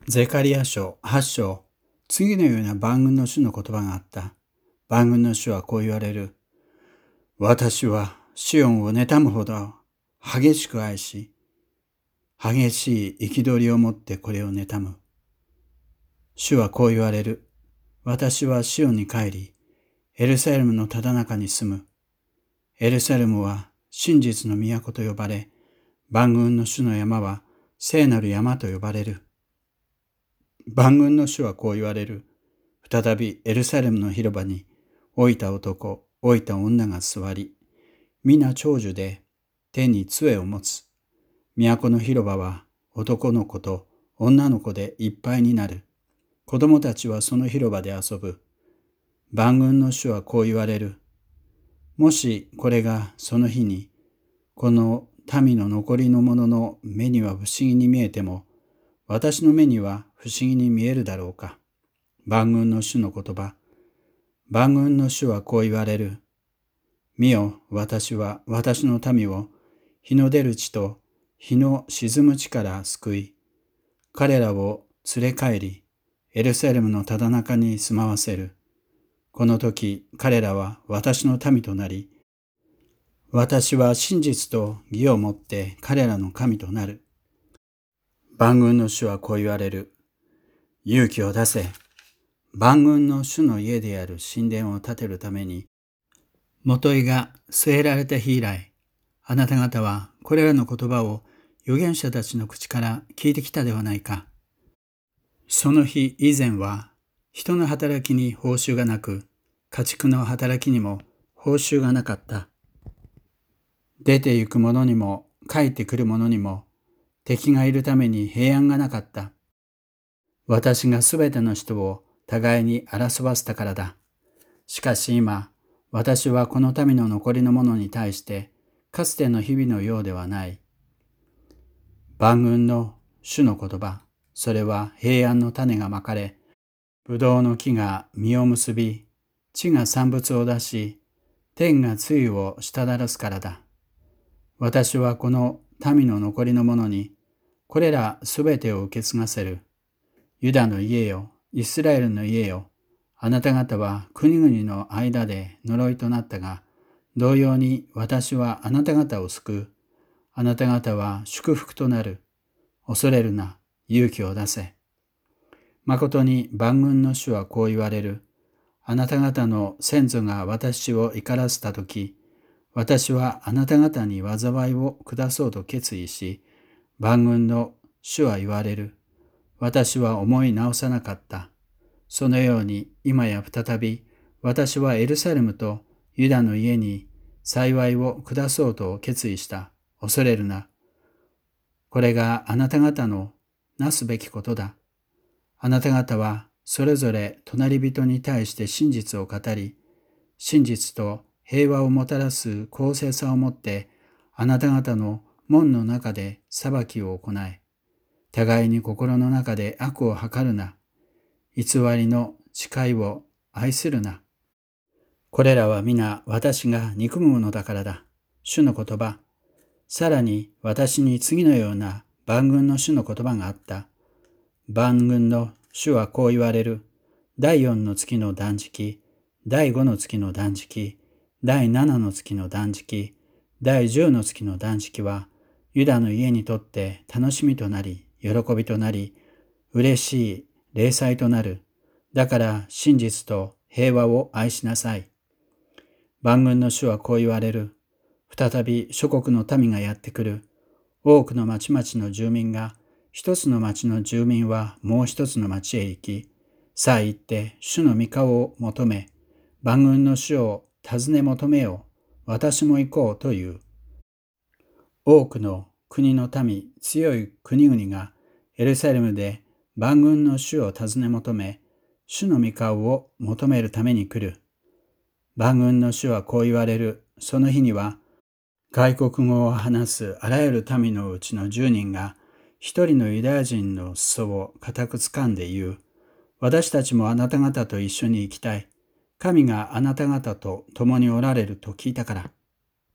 ゼカリヤ書8章、次のような万軍の主の言葉があった。万軍の主はこう言われる。私はシオンを妬むほど激しく愛し、激しい憤りを持ってこれを妬む。主はこう言われる。私はシオンに帰り、エルサレムのただ中に住む。エルサレムは真実の都と呼ばれ、万軍の主の山は聖なる山と呼ばれる。万軍の主はこう言われる。再びエルサレムの広場に老いた男、老いた女が座り、皆長寿で手に杖を持つ。都の広場は男の子と女の子でいっぱいになる。子供たちはその広場で遊ぶ。万軍の主はこう言われる。もしこれがその日に、この民の残りの者の目には不思議に見えても、私の目には不思議に見えるだろうか。万軍の主の言葉。万軍の主はこう言われる。見よ、私は私の民を日の出る地と日の沈む地から救い、彼らを連れ帰り、エルサレムのただ中に住まわせる。この時、彼らは私の民となり、私は真実と義をもって彼らの神となる。万軍の主はこう言われる。勇気を出せ。万軍の主の家である神殿を建てるために、元井が据えられた日以来、あなた方はこれらの言葉を預言者たちの口から聞いてきたではないか。その日以前は、人の働きに報酬がなく、家畜の働きにも報酬がなかった。出て行く者にも帰ってくる者にも、敵がいるために平安がなかった。私がすべての人を互いに争わせたからだ。しかし今、私はこの民の残りの者に対して、かつての日々のようではない。万軍の主の言葉、それは平安の種がまかれ、ぶどうの木が実を結び、地が産物を出し、天が露を滴らすからだ。私はこの民の残りの者に、これらすべてを受け継がせる。ユダの家よ、イスラエルの家よ、あなた方は国々の間で呪いとなったが、同様に私はあなた方を救う。あなた方は祝福となる。恐れるな、勇気を出せ。誠に万軍の主はこう言われる。あなた方の先祖が私を怒らせたとき、私はあなた方に災いを下そうと決意し、万軍の主は言われる。私は思い直さなかった。そのように今や再び私はエルサレムとユダの家に幸いを下そうと決意した。恐れるな。これがあなた方のなすべきことだ。あなた方はそれぞれ隣人に対して真実を語り、真実と平和をもたらす公正さをもってあなた方の門の中で裁きを行え。互いに心の中で悪を図るな。偽りの誓いを愛するな。これらは皆私が憎むものだからだ。主の言葉。さらに私に次のような万軍の主の言葉があった。万軍の主はこう言われる。第4の月の断食、第5の月の断食、第7の月の断食、第10の月の断食は、ユダの家にとって楽しみとなり、喜びとなり、嬉しい礼祭となる。だから真実と平和を愛しなさい。万軍の主はこう言われる。再び諸国の民がやってくる。多くの町々の住民が、一つの町の住民はもう一つの町へ行き、さあ行って主の御顔を求め、万軍の主を尋ね求めよう。私も行こうという。多くの国の民、強い国々がエルサレムで万軍の主を尋ね求め、主の御顔を求めるために来る。万軍の主はこう言われる。その日には、外国語を話すあらゆる民のうちの10人が、一人のユダヤ人の裾を固く掴んで言う。私たちもあなた方と一緒に行きたい。神があなた方と共におられると聞いたから。